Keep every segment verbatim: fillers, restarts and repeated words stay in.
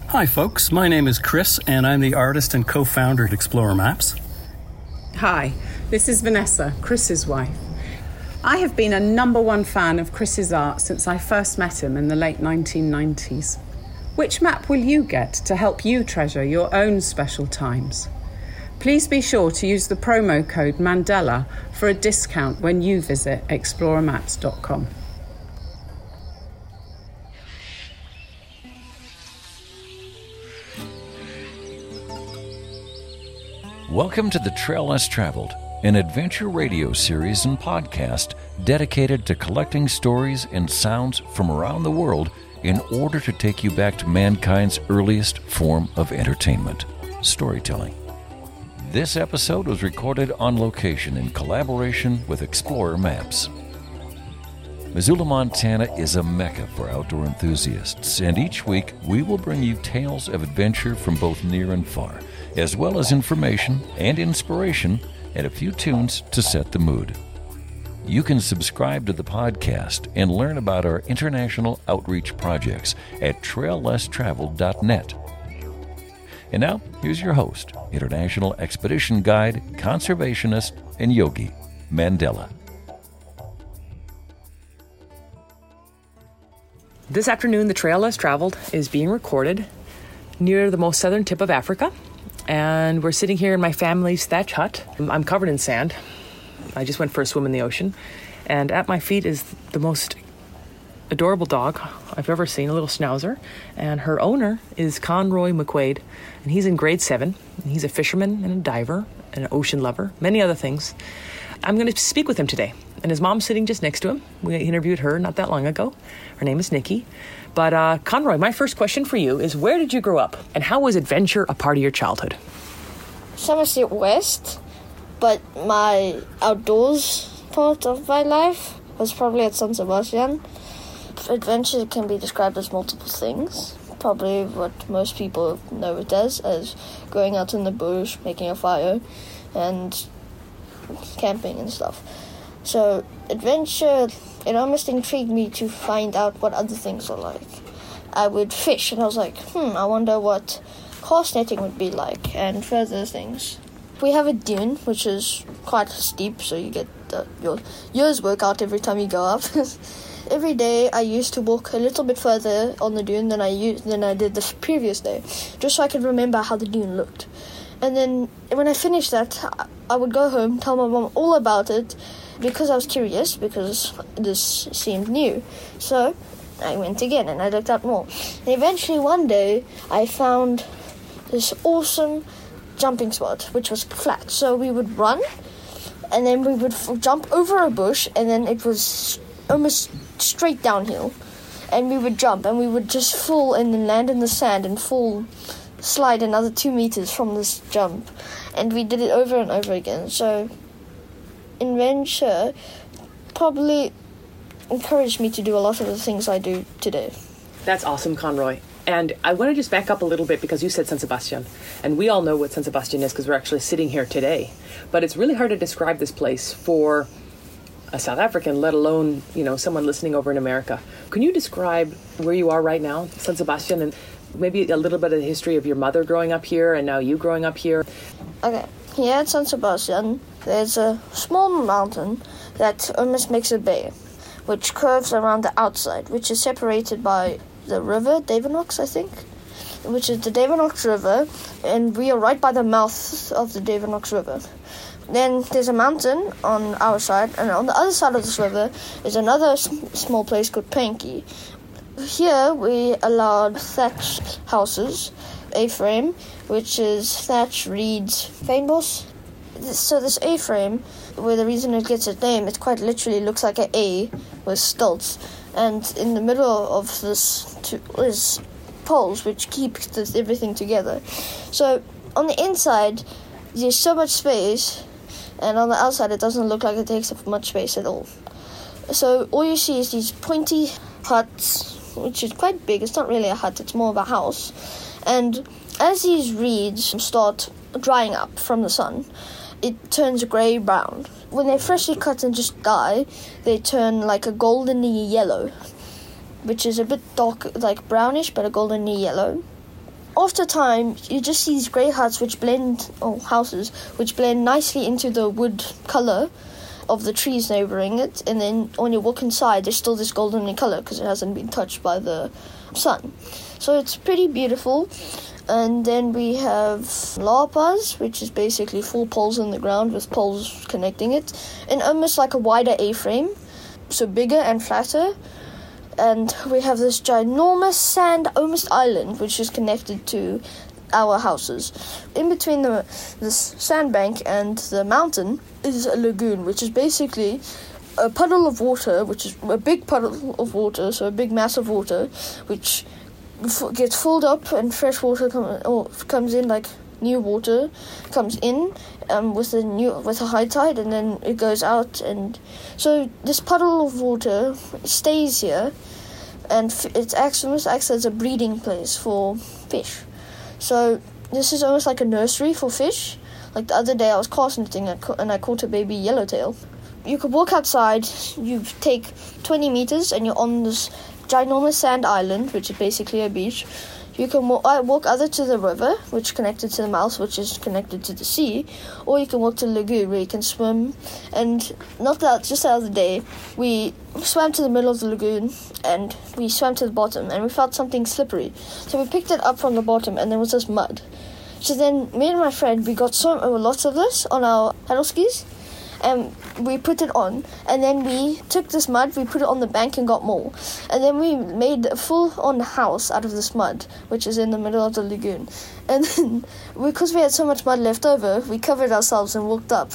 Hi folks, my name is Chris and I'm the artist and co-founder at Explorer Maps. Hi, this is Vanessa, Chris's wife. I have been a number one fan of Chris's art since I first met him in the late nineteen nineties. Which map will you get to help you treasure your own special times? Please be sure to use the promo code Mandela for a discount when you visit explorer maps dot com. Welcome to The Trail Less Traveled, an adventure radio series and podcast dedicated to collecting stories and sounds from around the world in order to take you back to mankind's earliest form of entertainment, storytelling. This episode was recorded on location in collaboration with Explorer Maps. Missoula, Montana is a mecca for outdoor enthusiasts, and each week we will bring you tales of adventure from both near and far, as well as information and inspiration and a few tunes to set the mood. You can subscribe to the podcast and learn about our international outreach projects at trail less traveled dot net. And now, here's your host, international expedition guide, conservationist, and yogi, Mandela. This afternoon, The Trail Less Traveled is being recorded near the most southern tip of Africa. And we're sitting here in my family's thatch hut. I'm covered in sand. I just went for a swim in the ocean. And at my feet is the most adorable dog I've ever seen, a little schnauzer. And her owner is Conroy McQuaid. And he's in grade seven. And he's a fisherman and a diver and an ocean lover, many other things. I'm going to speak with him today. And his mom's sitting just next to him. We interviewed her not that long ago. Her name is Nikki. But uh, Conroy, my first question for you is, where did you grow up? And how was adventure a part of your childhood? Somerset West, but my outdoors part of my life was probably at San Sebastian. Adventure can be described as multiple things. Probably what most people know it as, as going out in the bush, making a fire, and camping and stuff. So adventure, it almost intrigued me to find out what other things are like. I would fish, and I was like, hmm, I wonder what cast netting would be like, and further things. We have a dune, which is quite steep, so you get uh, your year's workout every time you go up. Every day I used to walk a little bit further on the dune than I used, than I did the previous day, just so I could remember how the dune looked. And then when I finished that, I would go home, tell my mom all about it, because I was curious, because this seemed new. So I went again and I looked up more. And eventually one day I found this awesome jumping spot, which was flat. So we would run, and then we would f- jump over a bush, and then it was almost straight downhill. And we would jump, and we would just fall and then land in the sand and fall, slide another two meters from this jump. And we did it over and over again. So adventure probably encouraged me to do a lot of the things I do today. That's awesome, Conroy. And I want to just back up a little bit because you said San Sebastian. And we all know what San Sebastian is because we're actually sitting here today. But it's really hard to describe this place for a South African, let alone, you know, someone listening over in America. Can you describe where you are right now, San Sebastian, and maybe a little bit of the history of your mother growing up here and now you growing up here? Okay, here at San Sebastian, there's a small mountain that almost makes a bay, which curves around the outside, which is separated by the river, Davenox, I think, which is the Davenox River, and we are right by the mouth of the Davenox River. Then there's a mountain on our side, and on the other side of this river is another s- small place called Panky. Here we allowed thatch houses, A-frame, which is thatch, reeds, fynbos. So this A-frame, where the reason it gets its name, it quite literally looks like an A with stilts. And in the middle of this two, is poles, which keep this, everything together. So on the inside, there's so much space, and on the outside, it doesn't look like it takes up much space at all. So all you see is these pointy huts, which is quite big. It's not really a hut, it's more of a house. And as these reeds start drying up from the sun, it turns grey-brown. When they're freshly cut and just die, they turn like a goldeny yellow, which is a bit dark, like brownish, but a goldeny yellow. after time, you just see these grey huts which blend, or houses, which blend nicely into the wood colour of the trees neighbouring it, and then when you walk inside, there's still this golden colour because it hasn't been touched by the sun. So it's pretty beautiful. And then we have lapas, which is basically four poles in the ground with poles connecting it, and almost like a wider A-frame, so bigger and flatter. And we have this ginormous sand, almost island, which is connected to our houses. In between the this sandbank and the mountain is a lagoon, which is basically a puddle of water, which is a big puddle of water, so a big mass of water, which f- gets filled up and fresh water com- or comes in like new water comes in um, with a new with a high tide, and then it goes out, and so this puddle of water stays here, and f- it acts almost acts as a breeding place for fish. So this is almost like a nursery for fish. Like the other day I was cast netting and I caught a baby yellowtail. You could walk outside, you take twenty meters and you're on this ginormous sand island, which is basically a beach. You can walk, walk either to the river, which is connected to the mouth, which is connected to the sea, or you can walk to the lagoon where you can swim. And not that, just the other day, we swam to the middle of the lagoon and we swam to the bottom and we felt something slippery. So we picked it up from the bottom and there was this mud. So then me and my friend, we got so lots of this on our paddle skis, and we put it on, and then we took this mud, we put it on the bank and got more, and then we made a full-on house out of this mud, which is in the middle of the lagoon. And then, because we had so much mud left over, we covered ourselves and walked up.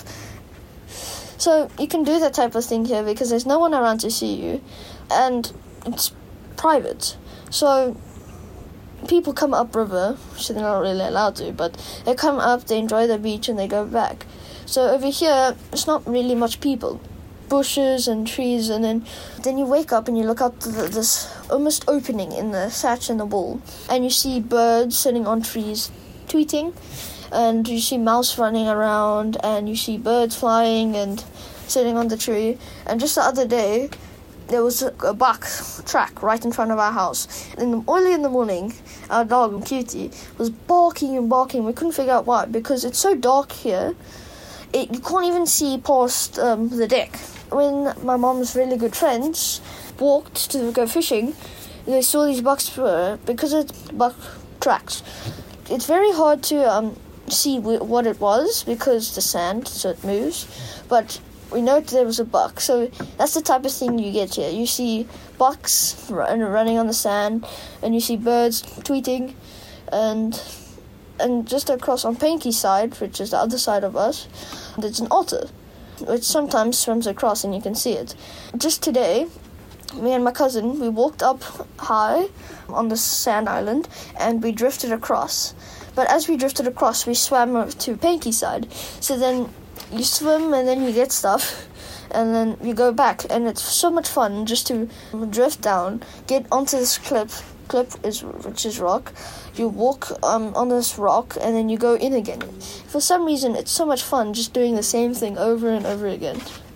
So you can do that type of thing here because there's no one around to see you, and it's private. So people come upriver, so they're not really allowed to, but they come up, they enjoy the beach, and they go back. So over here, it's not really much people. Bushes and trees, and then then you wake up and you look out the, this almost opening in the thatch and the wall, and you see birds sitting on trees tweeting, and you see mouse running around, and you see birds flying and sitting on the tree. And just the other day, there was a, a buck track right in front of our house. And early in the morning, our dog, Cutie, was barking and barking. We couldn't figure out why, because it's so dark here. It, you can't even see past um, the deck. When my mom's really good friends walked to go fishing, they saw these bucks uh, because it's buck tracks. It's very hard to um, see w- what it was because the sand, so it moves. But we know there was a buck, so that's the type of thing you get here. You see bucks run, running on the sand, and you see birds tweeting, and and just across on Panky's side, which is the other side of us, there's an otter, which sometimes swims across and you can see it. Just today, me and my cousin, we walked up high on the sand island and we drifted across. But as we drifted across, we swam to Panky's side. So then you swim and then you get stuff and then you go back. And it's so much fun just to drift down, get onto this cliff, cliff is which is rock. You walk um, on this rock and then you go in again. For some reason, it's so much fun just doing the same thing over and over again.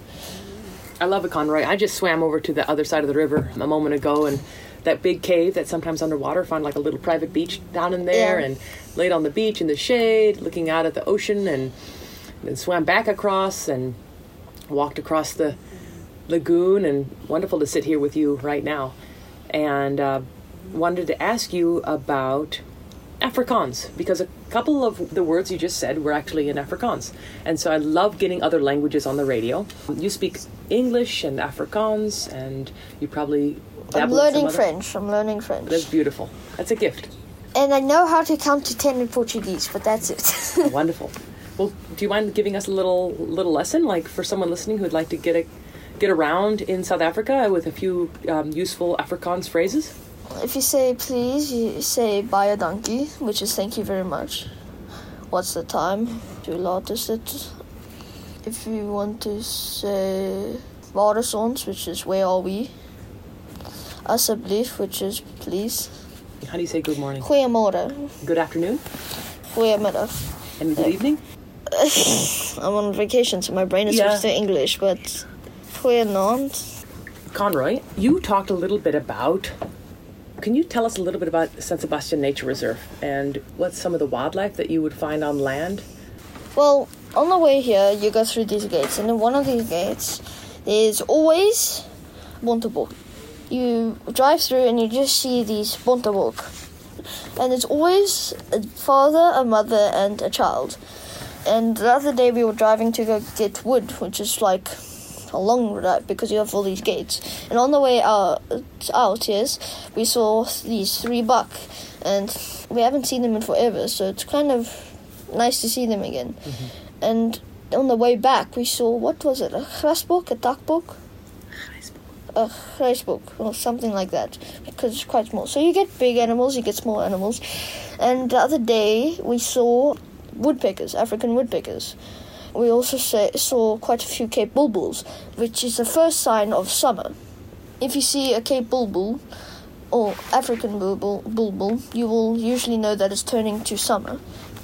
I love it, Conroy. I just swam over to the other side of the river a moment ago, and that big cave that's sometimes underwater, found like a little private beach down in there, Yeah. and laid on the beach in the shade, looking out at the ocean, and then swam back across and walked across the lagoon, and wonderful to sit here with you right now. And uh, wanted to ask you about Afrikaans, because a couple of the words you just said were actually in Afrikaans. And so I love getting other languages on the radio. You speak English and Afrikaans, and you probably dabble I'm in learning some other- French. I'm learning French. That's beautiful. That's a gift. And I know how to count to ten in Portuguese, but that's it. Wonderful. Well, do you mind giving us a little little lesson, like for someone listening who'd like to get a get around in South Africa with a few um, useful Afrikaans phrases? If you say please, you say baie dankie, which is thank you very much. What's the time? Hoe laat is it? If you want to say waar is ons, which is where are we? Asseblief, which is please. How do you say good morning? Goeiemorgen. Good afternoon? Goeiemiddag. And good evening? I'm on vacation, so my brain is Yeah. switched to English, but goeienaand. Conroy, you talked a little bit about Can you tell us a little bit about San Sebastian Nature Reserve and what's some of the wildlife that you would find on land? Well, on the way here, you go through these gates, and in one of these gates, there's always bontebok. You drive through and you just see these bontebok. And it's always a father, a mother, and a child. And the other day we were driving to go get wood, which is like a long drive because you have all these gates. And on the way out, out yes, we saw these three buck. And we haven't seen them in forever, so it's kind of nice to see them again. Mm-hmm. And on the way back, we saw, what was it, a grasbok, a takbok? A grasbok, or something like that, because it's quite small. So you get big animals, you get small animals. And the other day, we saw woodpeckers, African woodpeckers. We also say, saw quite a few Cape bulbuls, which is the first sign of summer. If you see a Cape bulbul, or African bulbul, bulbul, you will usually know that it's turning to summer.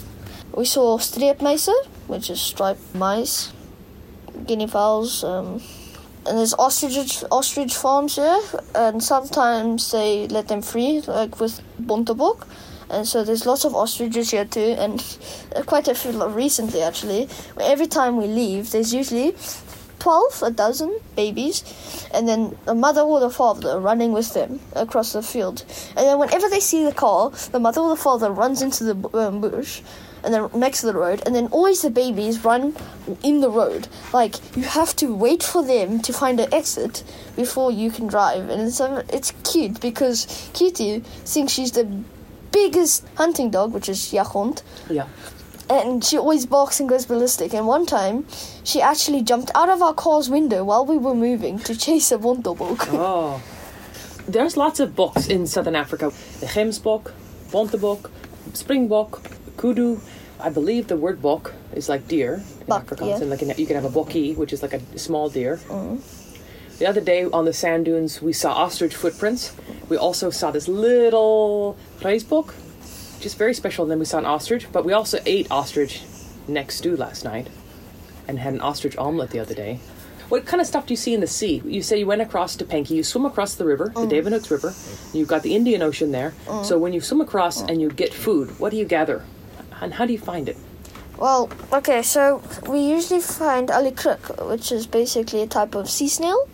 We saw streepmeise, which is striped mice, guinea fowls, um, and there's ostrich ostrich farms here, and sometimes they let them free, like with bontebok. And so there's lots of ostriches here too, and quite a few recently actually. Every time we leave, there's usually twelve, a dozen babies, and then the mother or the father running with them across the field. And then whenever they see the car, the mother or the father runs into the um, bush, and then next to the road, and then always the babies run in the road. Like, you have to wait for them to find an exit before you can drive. And it's, um, it's cute because Cutie thinks she's the biggest hunting dog, which is Jachond. Yeah. And she always barks and goes ballistic. And one time, she actually jumped out of our car's window while we were moving to chase a bontebok. Oh. There's lots of boks in southern Africa. The gemsbok, bontebok, springbok, kudu. I believe the word bok is like deer in Buck, Afrikaans, yeah. and like in, you can have a bokkie, which is like a small deer. Mm. The other day on the sand dunes, we saw ostrich footprints. We also saw this little reisbok, which is very special. And then we saw an ostrich, but we also ate ostrich next stew last night, and had an ostrich omelet the other day. What kind of stuff do you see in the sea? You say you went across to Penki. You swim across the river, Mm. the Davenhooks River. You've got the Indian Ocean there. Mm. So when you swim across and you get food, what do you gather? And how do you find it? Well, okay, so we usually find alikrik, which is basically a type of sea snail,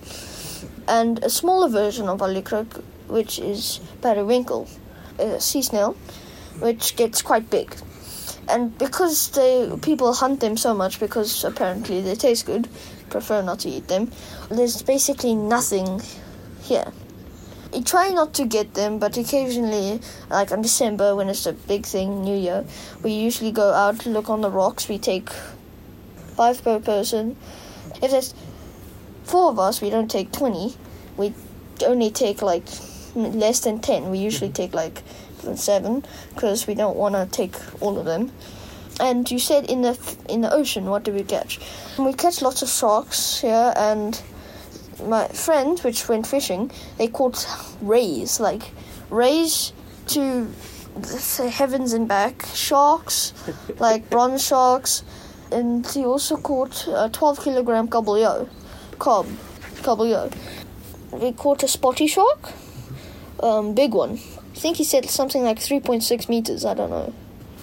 and a smaller version of alikrik, which is periwinkle, a sea snail, which gets quite big. And because they people hunt them so much, because apparently they taste good, prefer not to eat them, there's basically nothing here. We try not to get them, but occasionally, like in December when it's a big thing, New Year, we usually go out to look on the rocks. We take five per person. If there's four of us, we don't take twenty. We only take like less than ten. We usually take like seven because we don't want to take all of them. And you said in the in the ocean, what do we catch? We catch lots of sharks here, and my friends, which went fishing, they caught rays, like rays to the heavens and back, sharks, like bronze sharks, and he also caught a twelve kilogram kabeljau, cob, kabeljau. We caught a spotty shark, um, big one. I think he said something like three point six meters, I don't know.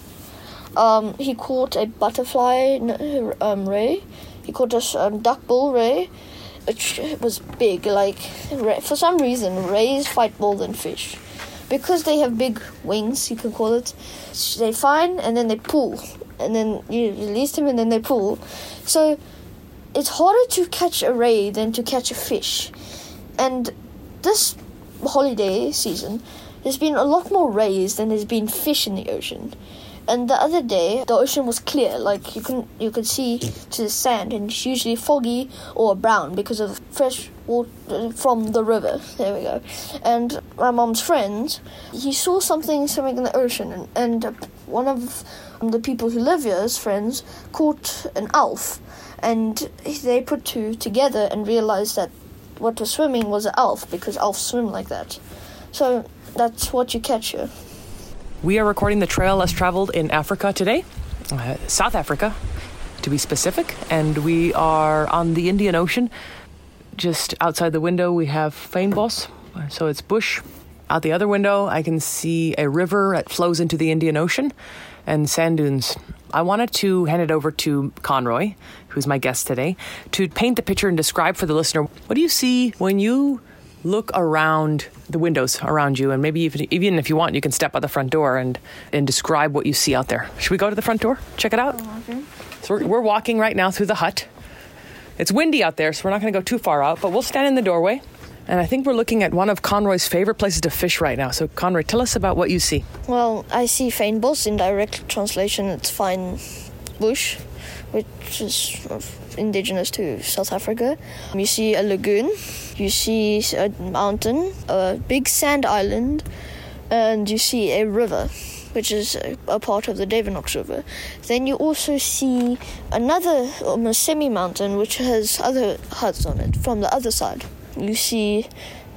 Um, he caught a butterfly um, ray. He caught a um, duck bull ray. It was big, like, for some reason, rays fight more than fish. Because they have big wings, you can call it, they find and then they pull. And then you release them and then they pull. So, it's harder to catch a ray than to catch a fish. And this holiday season, there's been a lot more rays than there's been fish in the ocean. And the other day, the ocean was clear, like you can you could see to the sand, and it's usually foggy or brown because of fresh water from the river. There we go. And my mom's friend, he saw something swimming in the ocean, and, and one of the people who live here, his friends, caught an elf, and they put two together and realized that what was swimming was an elf, because elves swim like that. So that's what you catch here. We are recording the Trail Less Traveled in Africa today, uh, South Africa, to be specific, and we are on the Indian Ocean. Just outside the window, we have fynbos, so it's bush, Out the other window, I can see a river that flows into the Indian Ocean and sand dunes. I wanted to hand it over to Conroy, who's my guest today, to paint the picture and describe for the listener, what do you see when you look around the windows around you? And maybe even, even if you want, you can step out the front door and, and describe what you see out there. Should we go to the front door? Check it out? Oh, okay. So we're, we're walking right now through the hut. It's windy out there, so we're not going to go too far out, but we'll stand in the doorway. And I think we're looking at one of Conroy's favorite places to fish right now. So, Conroy, tell us about what you see. Well, I see fynbos. In direct translation, it's fine bush, which is indigenous to South Africa. You see a lagoon, you see a mountain, a big sand island, and you see a river, which is a part of the Davenox River. Then you also see another almost semi-mountain, which has other huts on it from the other side. You see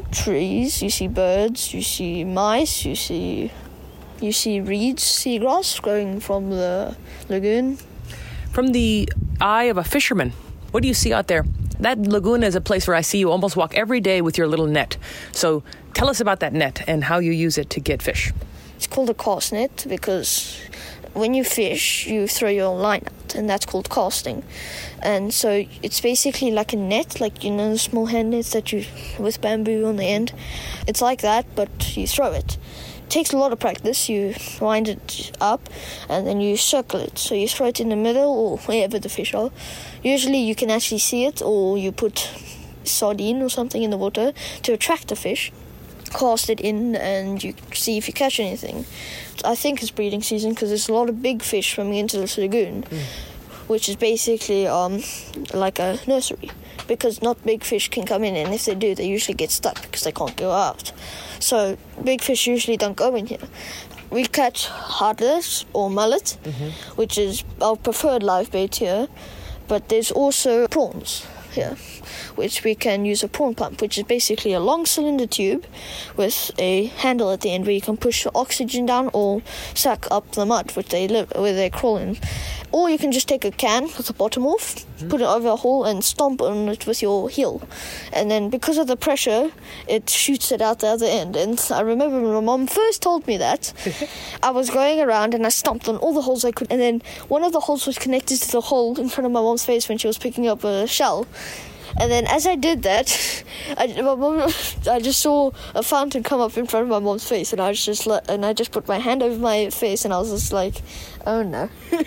trees, you see birds, you see mice, you see you see reeds, seagrass growing from the lagoon. From the eye of a fisherman, what do you see out there? That lagoon is a place where I see you almost walk every day with your little net. So tell us about that net and how you use it to get fish. It's called a cast net because when you fish, you throw your line out, and that's called casting. And so it's basically like a net, like, you know, the small hand nets that you, with bamboo on the end. It's like that, but you throw it. It takes a lot of practice. You wind it up, and then you circle it. So you throw it in the middle, or wherever the fish are. Usually you can actually see it, or you put sardine or something in the water to attract the fish. Cast it in and you see if you catch anything. I think it's breeding season because there's a lot of big fish swimming into this lagoon, mm. which is basically um, like a nursery, because not big fish can come in, and if they do, they usually get stuck because they can't go out. So big fish usually don't go in here. We catch heartless or mullet, mm-hmm. which is our preferred live bait here, but there's also prawns here, which we can use a prawn pump, which is basically a long cylinder tube with a handle at the end where you can push the oxygen down or suck up the mud which they live, where they crawl in. Or you can just take a can with the bottom off, mm-hmm. put it over a hole and stomp on it with your heel. And then because of the pressure, it shoots it out the other end. And I remember when my mom first told me that, I was going around and I stomped on all the holes I could. And then one of the holes was connected to the hole in front of my mom's face when she was picking up a shell. And then as I did that, I, my mom, I just saw a fountain come up in front of my mom's face, and I was just le- and I just put my hand over my face, and I was just like, oh no.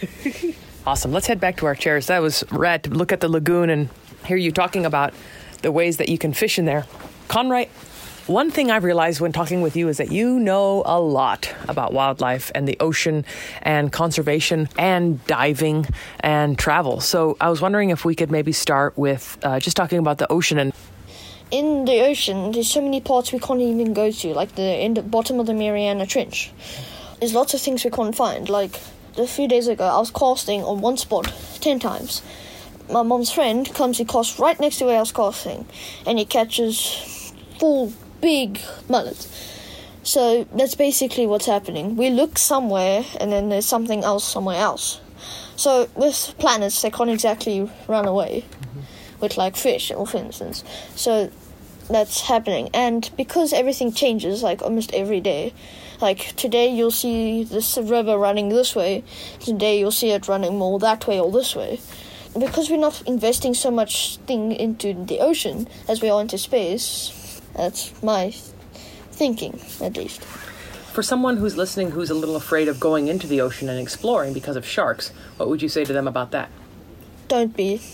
Awesome. Let's head back to our chairs. That was rad to look at the lagoon and hear you talking about the ways that you can fish in there. Conroy, one thing I've realized when talking with you is that you know a lot about wildlife and the ocean and conservation and diving and travel. So I was wondering if we could maybe start with uh, just talking about the ocean. And in the ocean, there's so many parts we can't even go to, like the in the bottom of the Mariana Trench. There's lots of things we can't find. Like a few days ago, I was casting on one spot ten times. My mom's friend comes and casts right next to where I was casting, and he catches full big mullet. So that's basically what's happening. We look somewhere and then there's something else somewhere else. So with planets, they can't exactly run away mm-hmm. with like fish, or for instance. So that's happening. And because everything changes like almost every day, like today you'll see this river running this way, today you'll see it running more that way or this way. Because we're not investing so much thing into the ocean as we are into space. That's my thinking, at least. For someone who's listening who's a little afraid of going into the ocean and exploring because of sharks, what would you say to them about that? Don't be.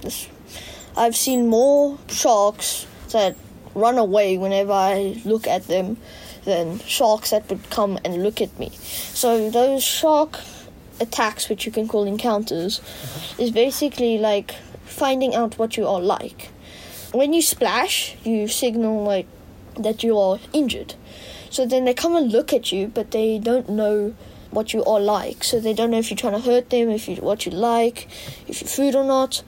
I've seen more sharks that run away whenever I look at them than sharks that would come and look at me. So those shark attacks, which you can call encounters, mm-hmm. is basically like finding out what you are like. When you splash, you signal like that you are injured. So then they come and look at you, but they don't know what you are like. So they don't know if you're trying to hurt them, if you what you like, if you're food or not.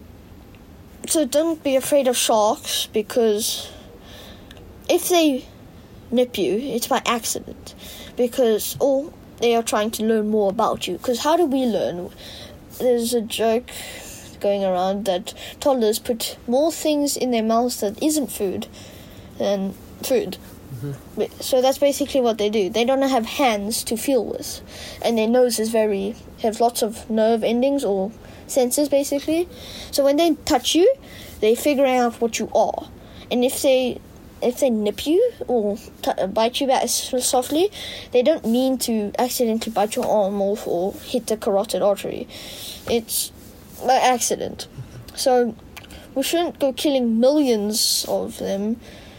So don't be afraid of sharks, because if they nip you, it's by accident. Because or they are trying to learn more about you. Because how do we learn? There's a joke going around that toddlers put more things in their mouths that isn't food than food. Mm-hmm. So that's basically what they do. They don't have hands to feel with, and their nose is very have lots of nerve endings or senses basically. So when they touch you, they figure out what you are, and if they if they nip you or t- bite you back softly, they don't mean to accidentally bite your arm off or hit the carotid artery. It's by accident. So we shouldn't go killing millions of them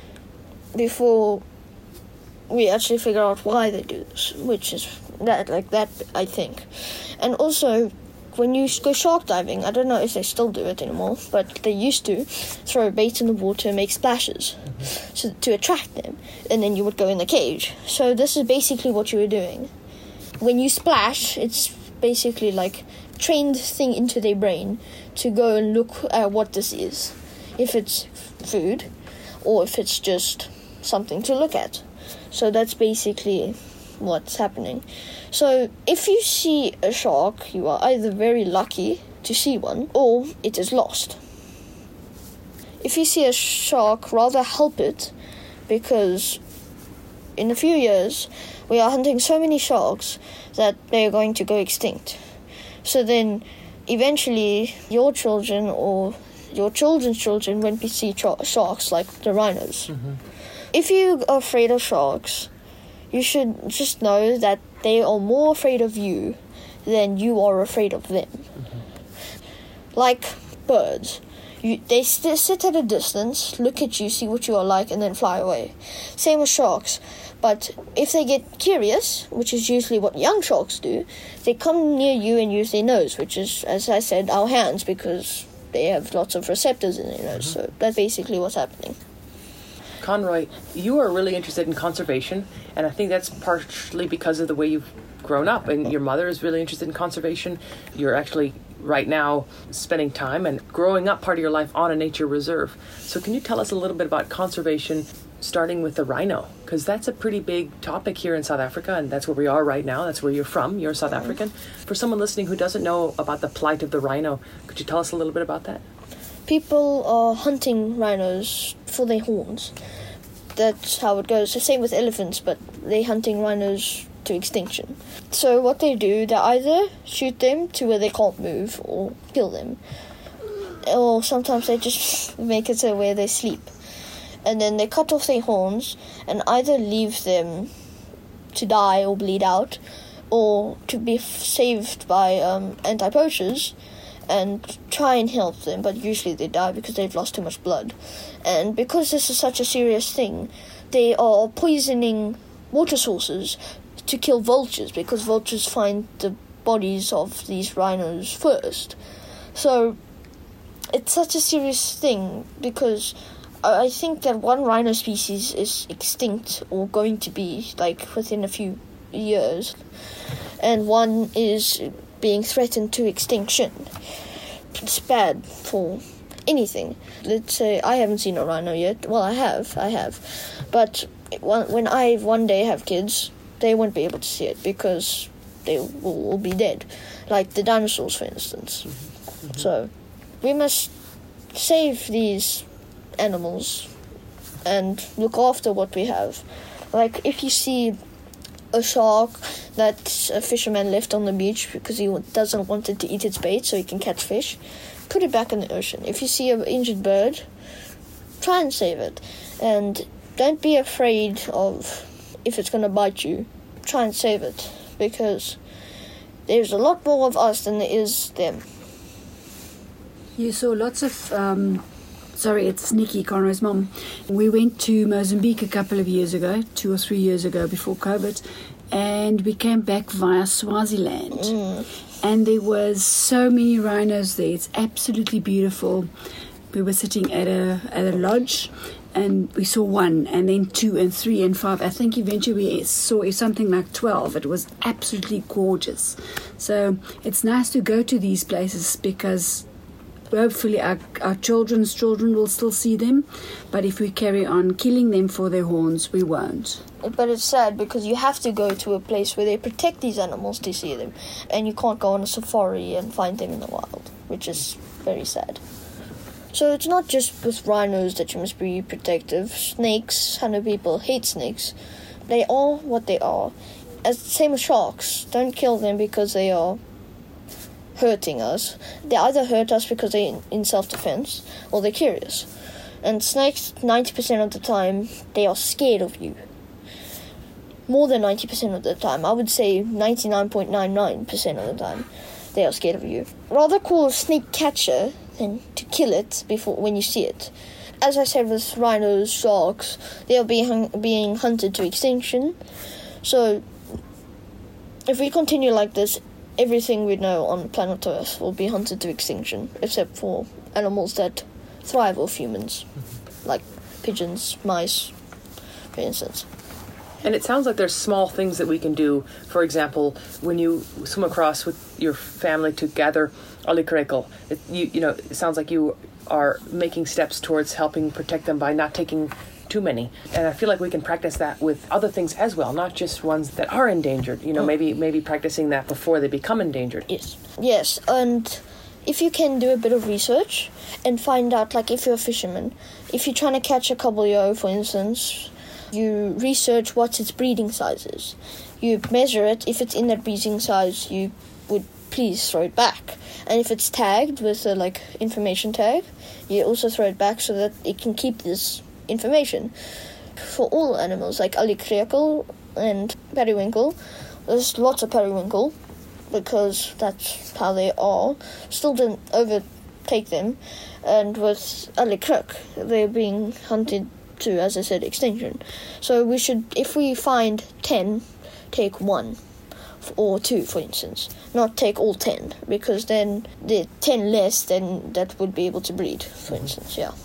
before we actually figure out why they do this, which is that like that I think. And also, when you go shark diving, I don't know if they still do it anymore, but they used to throw bait in the water and make splashes mm-hmm. so to attract them, and then you would go in the cage. So this is basically what you were doing. When you splash, it's basically like trained thing into their brain to go and look at what this is, if it's food or if it's just something to look at. So that's basically what's happening. So if you see a shark, you are either very lucky to see one or it is lost. If you see a shark, rather help it, because in a few years we are hunting so many sharks that they are going to go extinct. So then eventually your children or your children's children won't be see tra- sharks like the rhinos. Mm-hmm. If you are afraid of sharks, you should just know that they are more afraid of you than you are afraid of them. Mm-hmm. Like birds. You, they st- sit at a distance, look at you, see what you are like, and then fly away. Same with sharks. But if they get curious, which is usually what young sharks do, they come near you and use their nose, which is, as I said, our hands, because they have lots of receptors in their nose. Mm-hmm. So that's basically what's happening. Conroy, you are really interested in conservation, and I think that's partially because of the way you've grown up, and your mother is really interested in conservation. You're actually right now spending time and growing up part of your life on a nature reserve. So can you tell us a little bit about conservation, starting with the rhino? Because that's a pretty big topic here in South Africa, and that's where we are right now. That's where you're from. You're South African. For someone listening who doesn't know about the plight of the rhino, could you tell us a little bit about that? People are hunting rhinos for their horns. That's how it goes. The same with elephants, but they're hunting rhinos to extinction. So what they do, they either shoot them to where they can't move or kill them, or sometimes they just make it to where they sleep, and then they cut off their horns and either leave them to die or bleed out, or to be saved by um, anti-poachers and try and help them, but usually they die because they've lost too much blood. And because this is such a serious thing, they are poisoning water sources to kill vultures, because vultures find the bodies of these rhinos first. So it's such a serious thing, because I think that one rhino species is extinct or going to be, like, within a few years, and one is being threatened to extinction. It's bad for anything. Let's say I haven't seen a rhino yet. Well, I have, I have. But when I one day have kids, they won't be able to see it because they will, will be dead. Like the dinosaurs, for instance. Mm-hmm. So we must save these animals and look after what we have. Like if you see a shark that a fisherman left on the beach because he doesn't want it to eat its bait so he can catch fish, put it back in the ocean. If you see an injured bird, try and save it. And don't be afraid of if it's going to bite you. Try and save it, because there's a lot more of us than there is them. You saw lots of... Um Sorry, it's Nikki, Conroy's mom. We went to Mozambique a couple of years ago, two or three years ago before COVID, and we came back via Swaziland. Mm. And there was so many rhinos there. It's absolutely beautiful. We were sitting at a at a lodge, and we saw one, and then two, and three, and five. I think eventually we saw something like twelve. It was absolutely gorgeous. So it's nice to go to these places, because hopefully our, our children's children will still see them, but if we carry on killing them for their horns, we won't. But it's sad, because you have to go to a place where they protect these animals to see them, and you can't go on a safari and find them in the wild, which is very sad. So it's not just with rhinos that you must be protective. Snakes, I know people hate snakes. They are what they are. As same with sharks. Don't kill them because they are hurting us. They either hurt us because they're in self-defense or they're curious. And snakes, ninety percent of the time, they are scared of you. More than ninety percent of the time. I would say ninety-nine point nine nine percent of the time, they are scared of you. Rather call a snake catcher than to kill it before when you see it. As I said with rhinos, sharks, they are being, being hunted to extinction. So, if we continue like this, everything we know on planet Earth will be hunted to extinction, except for animals that thrive off humans, like pigeons, mice, for instance. And it sounds like there's small things that we can do. For example, when you swim across with your family to gather alikrekel, it, you, you know, it sounds like you are making steps towards helping protect them by not taking too many. And I feel like we can practice that with other things as well, not just ones that are endangered. You know, mm. maybe maybe practicing that before they become endangered. Yes. Yes, and if you can do a bit of research and find out, like if you're a fisherman, if you're trying to catch a kabeljau, for instance, you research what its breeding size is. You measure it. If it's in that breeding size, you would please throw it back. And if it's tagged with a like information tag, you also throw it back so that it can keep this information. For all animals, like alikrekel and periwinkle, there's lots of periwinkle because that's how they are. Still didn't overtake them. And with alikrekel, they're being hunted to, as I said, extinction. So we should, if we find ten, take one or two, for instance. Not take all ten, because then the ten less, then that would be able to breed, for instance, yeah.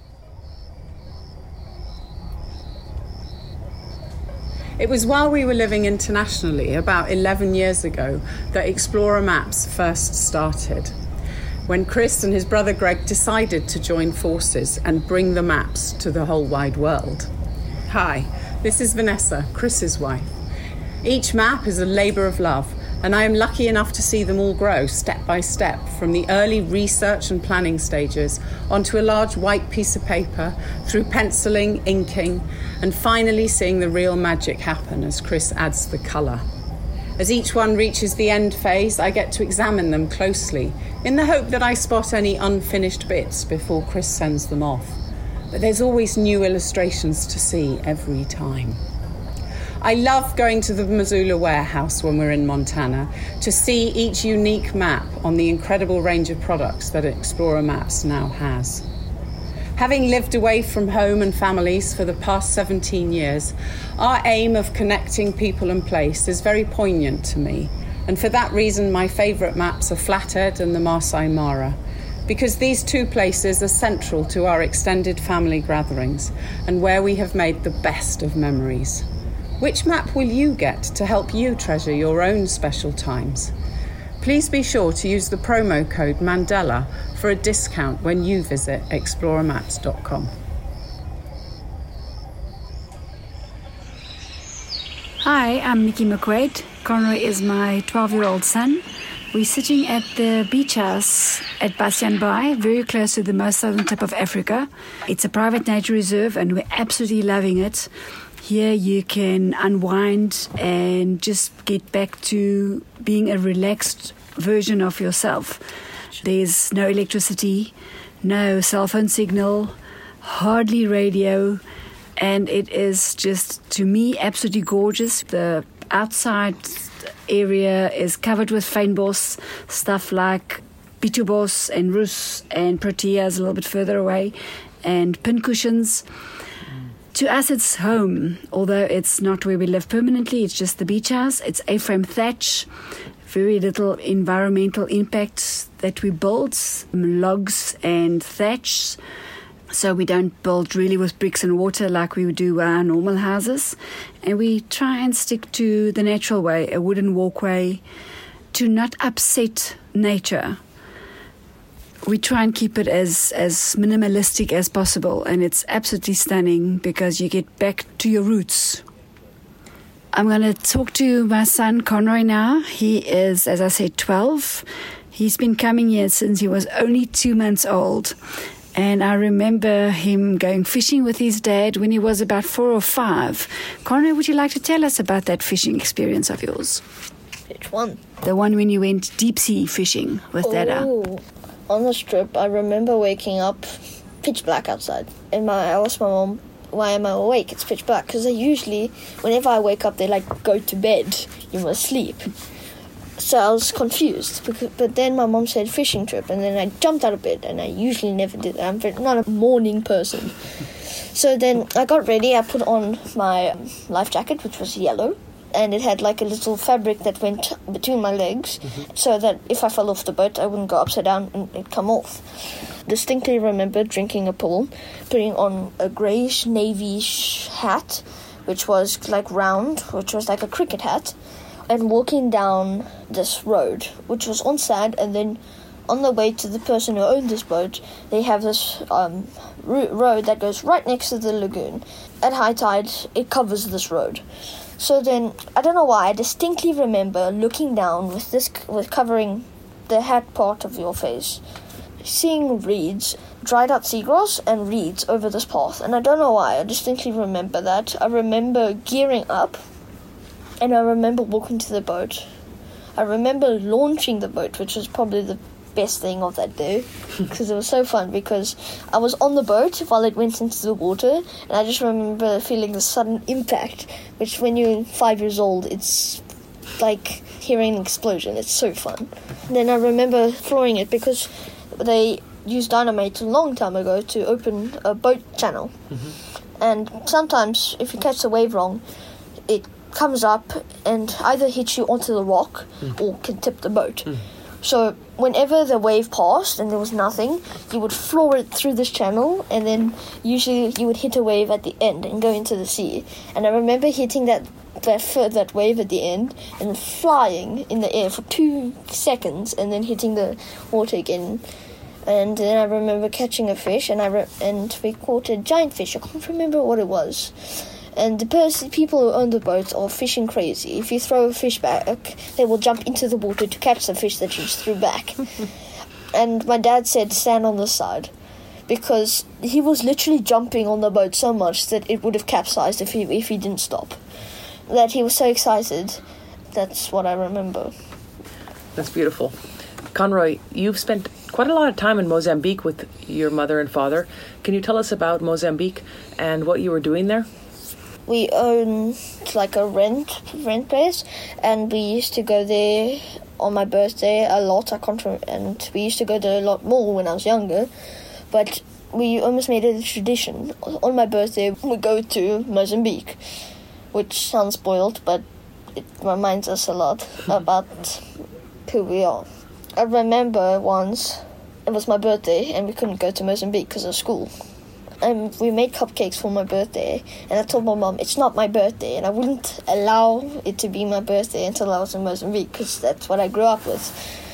It was while we were living internationally, about eleven years ago, that Explorer Maps first started, when Chris and his brother Greg decided to join forces and bring the maps to the whole wide world. Hi, this is Vanessa, Chris's wife. Each map is a labour of love, and I am lucky enough to see them all grow step by step from the early research and planning stages onto a large white piece of paper, through penciling, inking, and finally seeing the real magic happen as Chris adds the colour. As each one reaches the end phase, I get to examine them closely, in the hope that I spot any unfinished bits before Chris sends them off. But there's always new illustrations to see every time. I love going to the Missoula warehouse when we're in Montana to see each unique map on the incredible range of products that Explorer Maps now has. Having lived away from home and families for the past seventeen years, our aim of connecting people and place is very poignant to me. And for that reason, my favourite maps are Flathead and the Maasai Mara, because these two places are central to our extended family gatherings and where we have made the best of memories. Which map will you get to help you treasure your own special times? Please be sure to use the promo code Mandela for a discount when you visit explorer maps dot com. Hi, I'm Nikki McQuaid. Conroy is my twelve-year-old son. We're sitting at the beach house at Basian Bay, very close to the most southern tip of Africa. It's a private nature reserve and we're absolutely loving it. Here you can unwind and just get back to being a relaxed version of yourself. There's no electricity, no cell phone signal, hardly radio, and it is just, to me, absolutely gorgeous. The outside area is covered with fynbos, stuff like pitubos and rus and proteas a little bit further away, and pincushions. To us, it's home, although it's not where we live permanently. It's just the beach house. It's A-frame thatch, very little environmental impact that we build, logs and thatch. So we don't build really with bricks and water like we would do our normal houses. And we try and stick to the natural way, a wooden walkway, to not upset nature. We try and keep it as, as minimalistic as possible, and it's absolutely stunning because you get back to your roots. I'm going to talk to my son Conroy now. He is, as I said, twelve. He's been coming here since he was only two months old, And I remember him going fishing with his dad when he was about four or five. Conroy, would you like to tell us about that fishing experience of yours? Which one? The one when you went deep sea fishing with Dada. Oh, on this trip, I remember waking up pitch black outside. And my, I asked my mom, why am I awake? It's pitch black. Because I usually, whenever I wake up, they like, go to bed. You must sleep. So I was confused, because, but then my mom said fishing trip, and then I jumped out of bed, and I usually never did that. I'm very, not a morning person. So then I got ready, I put on my um, life jacket, which was yellow, and it had like a little fabric that went between my legs, mm-hmm. so that if I fell off the boat, I wouldn't go upside down and it'd come off. Distinctly remember drinking a pool, putting on a greyish navy-ish hat, which was like round, which was like a cricket hat, and walking down this road, which was on sand, and then on the way to the person who owned this boat, they have this um, ro- road that goes right next to the lagoon. At high tide, it covers this road. So then, I don't know why, I distinctly remember looking down with this, with covering the hat part of your face, seeing reeds, dried out seagrass and reeds over this path. And I don't know why, I distinctly remember that. I remember gearing up, and I remember walking to the boat. I remember launching the boat, which was probably the best thing of that day, because it was so fun, because I was on the boat while it went into the water, and I just remember feeling the sudden impact, which when you're five years old, it's like hearing an explosion. It's so fun. And then I remember flooring it, because they used dynamite a long time ago to open a boat channel. Mm-hmm. And sometimes, if you catch the wave wrong, it comes up and either hits you onto the rock mm. or can tip the boat. Mm. So whenever the wave passed and there was nothing, you would floor it through this channel, and then usually you would hit a wave at the end and go into the sea. And I remember hitting that that, that wave at the end and flying in the air for two seconds and then hitting the water again. And then I remember catching a fish, and I re- and we caught a giant fish. I can't remember what it was. And the person, people who own the boats are fishing crazy. If you throw a fish back, they will jump into the water to catch the fish that you just threw back. And my dad said, stand on this side, because he was literally jumping on the boat so much that it would have capsized if he if he didn't stop. That he was so excited. That's what I remember. That's beautiful. Conroy, you've spent quite a lot of time in Mozambique with your mother and father. Can you tell us about Mozambique and what you were doing there? We own like a rent rent place, and we used to go there on my birthday a lot. I can't remember, and we used to go there a lot more when I was younger. But we almost made it a tradition. On my birthday, we go to Mozambique, which sounds spoiled, but it reminds us a lot about who we are. I remember once it was my birthday, and we couldn't go to Mozambique because of school. And we made cupcakes for my birthday, and I told my mom it's not my birthday, and I wouldn't allow it to be my birthday until I was in Mozambique, because that's what I grew up with.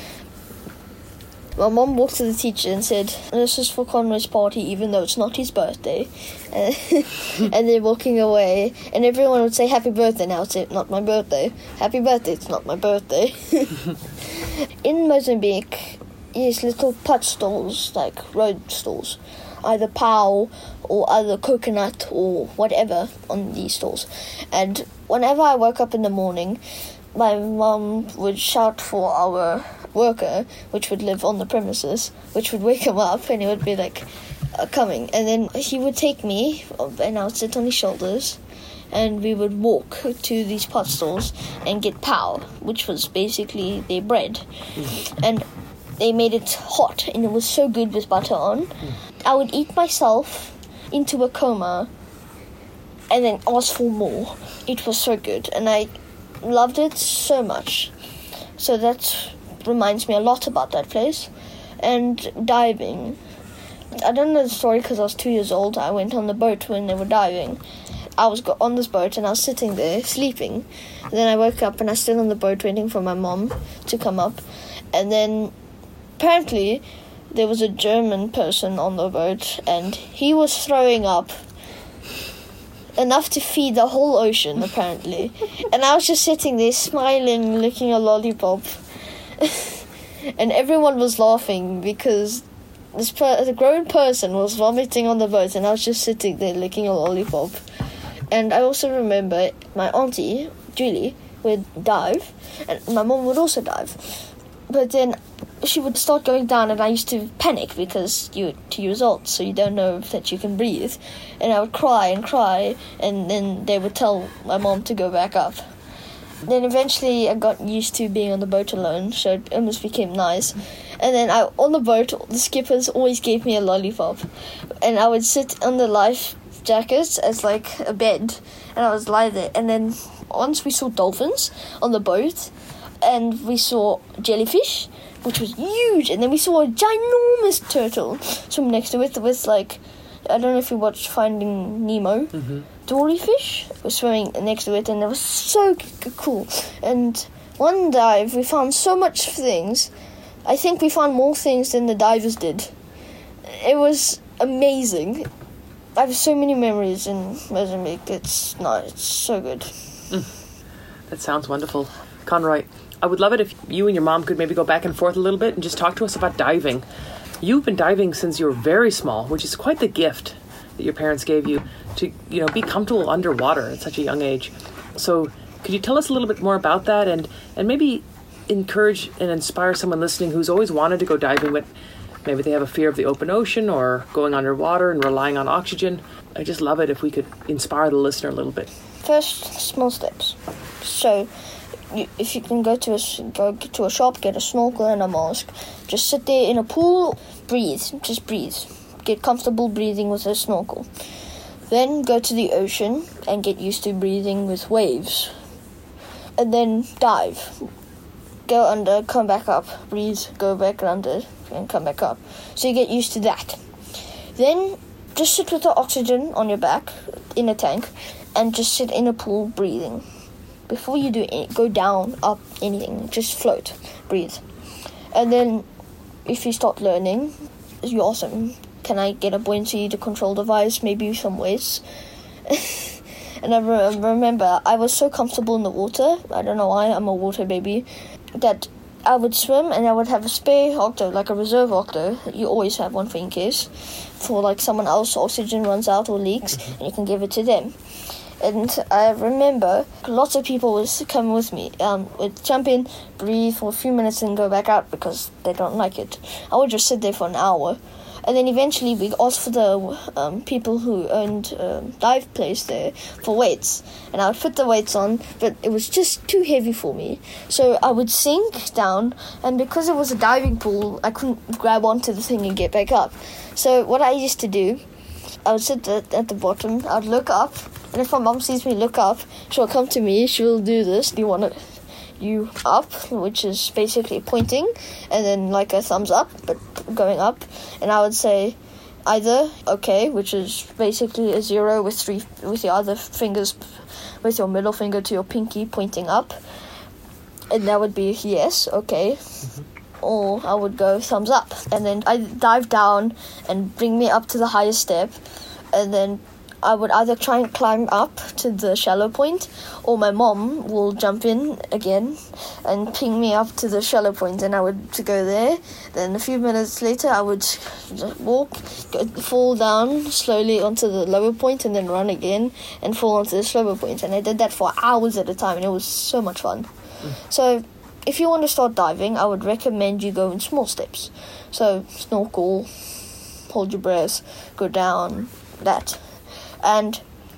My mom walked to the teacher and said, this is for Conroy's party, even though it's not his birthday. And they're walking away, and everyone would say happy birthday. Now it's not my birthday. Happy birthday, it's not my birthday. In Mozambique, there's little put stalls, like road stalls. Either pau or either coconut or whatever on these stalls. And whenever I woke up in the morning, my mum would shout for our worker, which would live on the premises, which would wake him up, and he would be like, uh, coming. And then he would take me, and I would sit on his shoulders, and we would walk to these pot stalls and get pau, which was basically their bread. Mm. And they made it hot, and it was so good with butter on. Mm. I would eat myself into a coma and then ask for more. It was so good, and I loved it so much. So that reminds me a lot about that place. And diving. I don't know the story because I was two years old. I went on the boat when they were diving. I was on this boat and I was sitting there sleeping. And then I woke up and I was still on the boat waiting for my mom to come up. And then apparently there was a German person on the boat, and he was throwing up enough to feed the whole ocean, apparently. And I was just sitting there smiling, licking a lollipop. And everyone was laughing because this per- the grown person was vomiting on the boat, and I was just sitting there licking a lollipop. And I also remember my auntie, Julie, would dive, and my mom would also dive. But then she would start going down, and I used to panic because you're two years old, so you don't know that you can breathe. And I would cry and cry, and then they would tell my mom to go back up. Then eventually I got used to being on the boat alone, so it almost became nice. And then I, on the boat, the skippers always gave me a lollipop. And I would sit on the life jackets as like a bed, and I was lie there. And then once we saw dolphins on the boat, and we saw jellyfish, which was huge. And then we saw a ginormous turtle swim next to it with like, I don't know if you watched Finding Nemo. Mm-hmm. Dory fish was swimming next to it, and it was so c- cool. And one dive, we found so much things. I think we found more things than the divers did. It was amazing. I have so many memories in Mozambique. It's not. It's so good. Mm. That sounds wonderful. Conroy, I would love it if you and your mom could maybe go back and forth a little bit and just talk to us about diving. You've been diving since you were very small, which is quite the gift that your parents gave you to, you know, be comfortable underwater at such a young age. So could you tell us a little bit more about that, and, and maybe encourage and inspire someone listening who's always wanted to go diving, but maybe they have a fear of the open ocean or going underwater and relying on oxygen. I just love it if we could inspire the listener a little bit. First, small steps. So you, if you can go to a, go to a shop, get a snorkel and a mask, just sit there in a pool, breathe, just breathe. Get comfortable breathing with a snorkel. Then go to the ocean and get used to breathing with waves. And then dive. Go under, come back up, breathe, go back under, and come back up. So you get used to that. Then just sit with the oxygen on your back in a tank and just sit in a pool breathing. Before you do any, go down, up, anything, just float, breathe. And then if you start learning, you're awesome. Can I get a buoyancy to control device, maybe some weights? And I re- remember I was so comfortable in the water, I don't know why, I'm a water baby, that I would swim and I would have a spare octo, like a reserve octo. You always have one for in case, for like someone else oxygen runs out or leaks, and you can give it to them. And I remember lots of people would come with me, um, would jump in, breathe for a few minutes and go back out because they don't like it. I would just sit there for an hour. And then eventually we asked for the um, people who owned a um, dive place there for weights. And I would put the weights on, but it was just too heavy for me. So I would sink down, and because it was a diving pool, I couldn't grab onto the thing and get back up. So what I used to do, I would sit at, at the bottom, I'd look up, and if my mom sees me look up, she'll come to me, she'll do this, do you want to... you up, which is basically pointing, and then like a thumbs up, but going up. And I would say either okay, which is basically a zero with three, with your other fingers, with your middle finger to your pinky pointing up, and that would be yes, okay. Mm-hmm. Or I would go thumbs up, and then I dive down and bring me up to the highest step, and then I would either try and climb up to the shallow point, or my mom will jump in again and ping me up to the shallow point, and I would to go there. Then a few minutes later, I would walk, go, fall down slowly onto the lower point, and then run again and fall onto the slower point. And I did that for hours at a time, and it was so much fun. Mm. So if you want to start diving, I would recommend you go in small steps. So snorkel, hold your breath, go down, that. And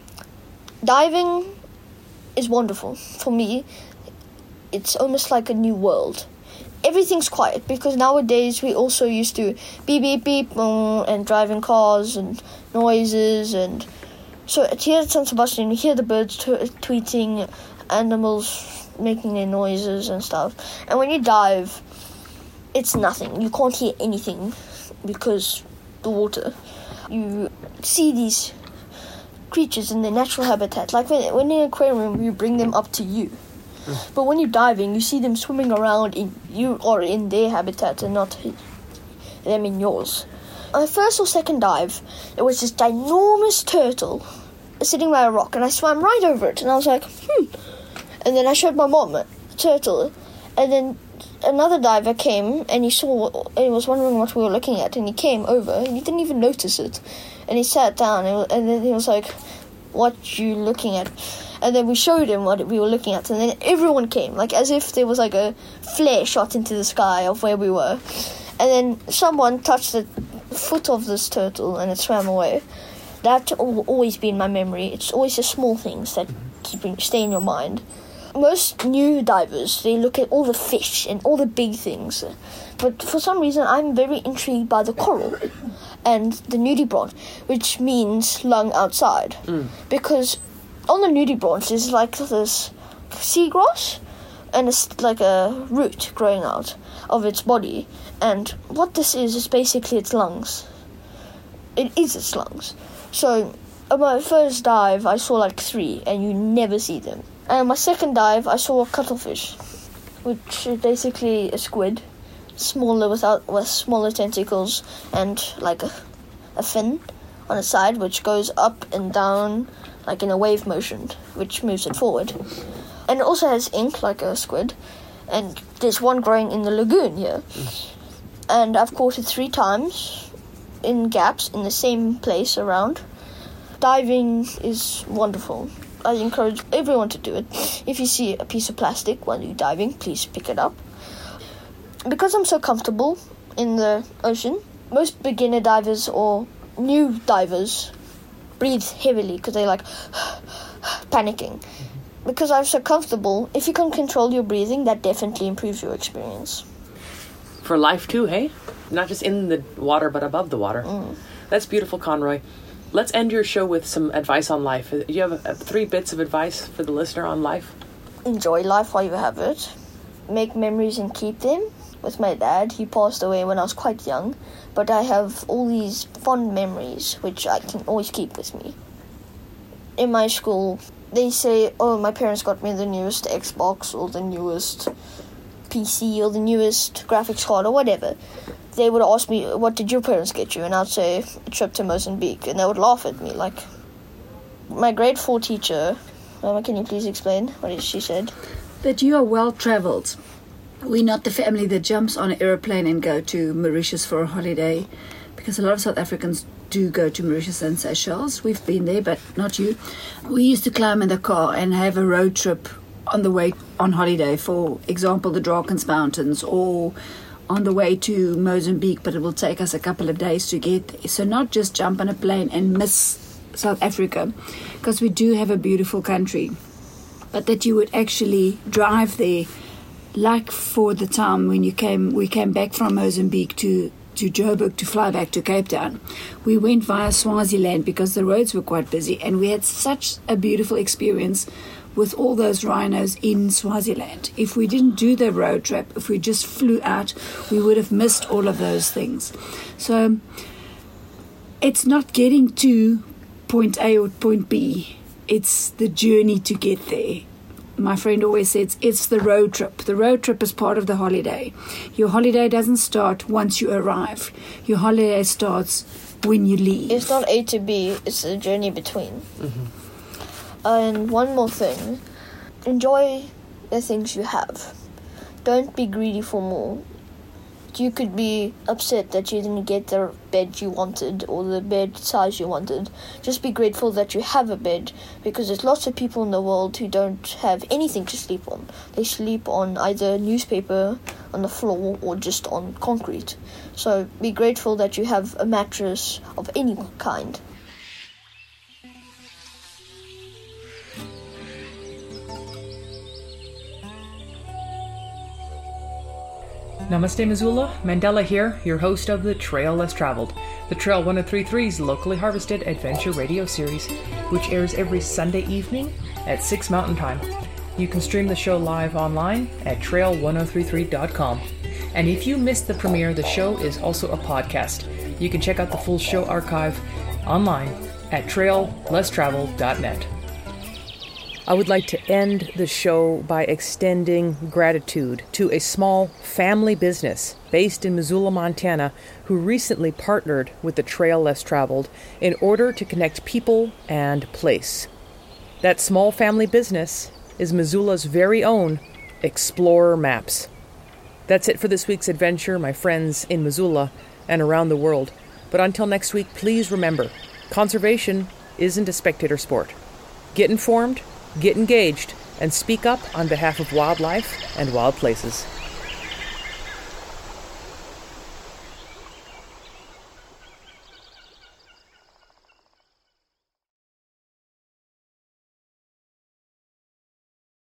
diving is wonderful. For me, it's almost like a new world. Everything's quiet because nowadays we also used to beep, beep, beep, and driving cars and noises. And so here at San Sebastian, you hear the birds t- tweeting, animals making their noises and stuff. And when you dive, it's nothing. You can't hear anything because the water. You see these creatures in their natural habitat. Like when, when in an aquarium, you bring them up to you. Mm. But when you're diving, you see them swimming around in you or in their habitat and not them in yours. On my first or second dive, there was this ginormous turtle sitting by a rock, and I swam right over it, and I was like, hmm. And then I showed my mom a turtle, and then another diver came and he saw, and he was wondering what we were looking at, and he came over and he didn't even notice it. And he sat down and, and then he was like, what you looking at? And then we showed him what we were looking at, and then everyone came, like as if there was like a flare shot into the sky of where we were. And then someone touched the foot of this turtle and it swam away. That's always been my memory. It's always the small things that keep in, stay in your mind. Most new divers, they look at all the fish and all the big things. But for some reason, I'm very intrigued by the coral and the nudibranch, which means lung outside. Mm. Because on the nudibranch is like this seagrass, and it's like a root growing out of its body. And what this is, is basically its lungs. It is its lungs. So, on my first dive, I saw like three, and you never see them. And on my second dive, I saw a cuttlefish, which is basically a squid, smaller without with smaller tentacles and like a, a fin on its side, which goes up and down like in a wave motion, which moves it forward. And it also has ink like a squid, and there's one growing in the lagoon here. And I've caught it three times in gaps in the same place around. Diving is wonderful. I encourage everyone to do it. If you see a piece of plastic while you're diving, please pick it up. Because I'm so comfortable in the ocean, most beginner divers or new divers breathe heavily because they're like panicking. Because I'm so comfortable, if you can control your breathing, that definitely improves your experience. For life too, hey? Not just in the water, but above the water. Mm. That's beautiful, Conroy. Let's end your show with some advice on life. Do you have uh, three bits of advice for the listener on life? Enjoy life while you have it. Make memories and keep them. With my dad, he passed away when I was quite young, but I have all these fond memories which I can always keep with me. In my school, they say, oh, my parents got me the newest Xbox or the newest P C or the newest graphics card or whatever. They would ask me, what did your parents get you? And I'd say, a trip to Mozambique. And they would laugh at me. Like, my grade four teacher, Mama, can you please explain what she said? That you are well-travelled. We're not the family that jumps on an aeroplane and go to Mauritius for a holiday, because a lot of South Africans do go to Mauritius and Seychelles. We've been there, but not you. We used to climb in the car and have a road trip on the way on holiday, for example, the Drakens Mountains, or on the way to Mozambique, but it will take us a couple of days to get there. So not just jump on a plane and miss South Africa, because we do have a beautiful country, but that you would actually drive there. Like for the time when you came, we came back from Mozambique to, to Joburg to fly back to Cape Town. We went via Swaziland because the roads were quite busy, and we had such a beautiful experience with all those rhinos in Swaziland. If we didn't do the road trip, if we just flew out, we would have missed all of those things. So it's not getting to point A or point B. It's the journey to get there. My friend always says it's the road trip. The road trip is part of the holiday. Your holiday doesn't start once you arrive. Your holiday starts when you leave. It's not A to B, it's the journey between. Mm-hmm. And one more thing. Enjoy the things you have. Don't be greedy for more. You could be upset that you didn't get the bed you wanted or the bed size you wanted. Just be grateful that you have a bed, because there's lots of people in the world who don't have anything to sleep on. They sleep on either newspaper on the floor or just on concrete. So be grateful that you have a mattress of any kind. Namaste, Missoula. Mandela here, your host of The Trail Less Traveled, the Trail one oh three point three's locally harvested adventure radio series, which airs every Sunday evening at six Mountain Time. You can stream the show live online at trail ten thirty-three dot com. And if you missed the premiere, the show is also a podcast. You can check out the full show archive online at trail less traveled dot net. I would like to end the show by extending gratitude to a small family business based in Missoula, Montana, who recently partnered with the Trail Less Traveled in order to connect people and place. That small family business is Missoula's very own Explorer Maps. That's it for this week's adventure, my friends in Missoula and around the world. But until next week, please remember, conservation isn't a spectator sport. Get informed, get engaged, and speak up on behalf of wildlife and wild places.